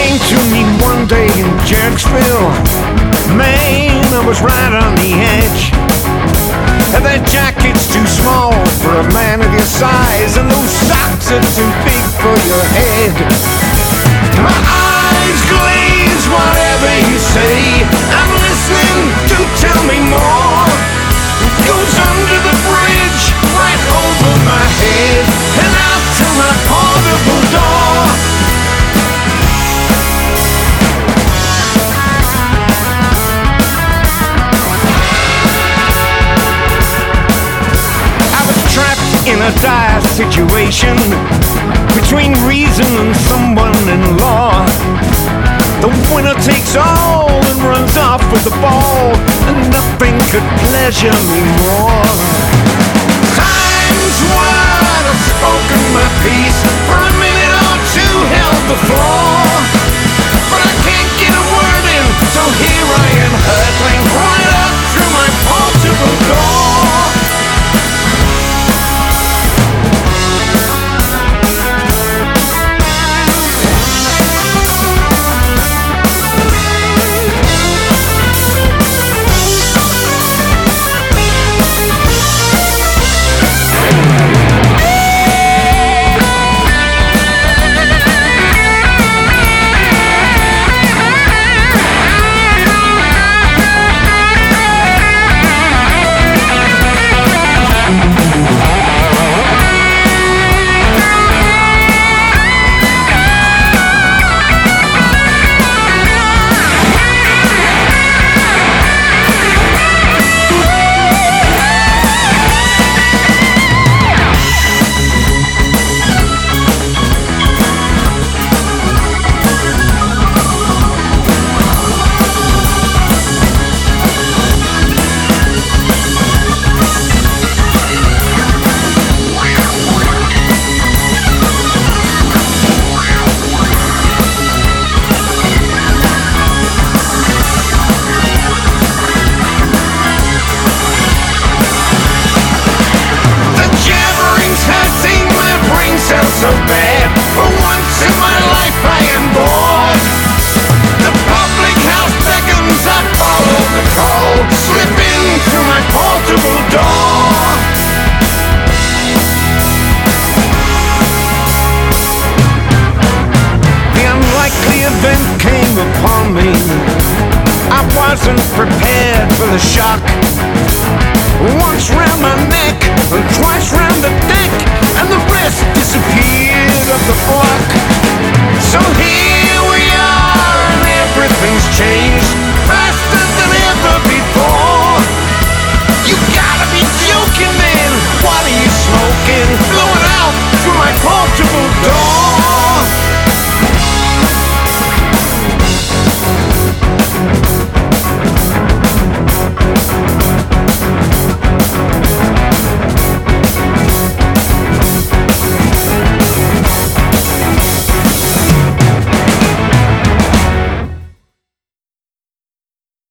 came to me one day in Jerksville. Man, I was right on the edge. And that jacket's too small for a man of your size, and those socks are too big for your head. My eyes glaze, whatever you say, I'm listening, do tell me more. It goes under the bridge, right over my head, and out to my portable door. In a dire situation between reason and someone in law. The winner takes all and runs off with the ball, and nothing could pleasure me more. Times wide, I've spoken my piece, for a minute or two held the floor, but I can't get a word in, so here I am hurtling right up through my portable door. So bad, for once in my life I am bored. The public house beckons, I follow the call, slip in through my portable door. The unlikely event came upon me. I wasn't prepared for the shock.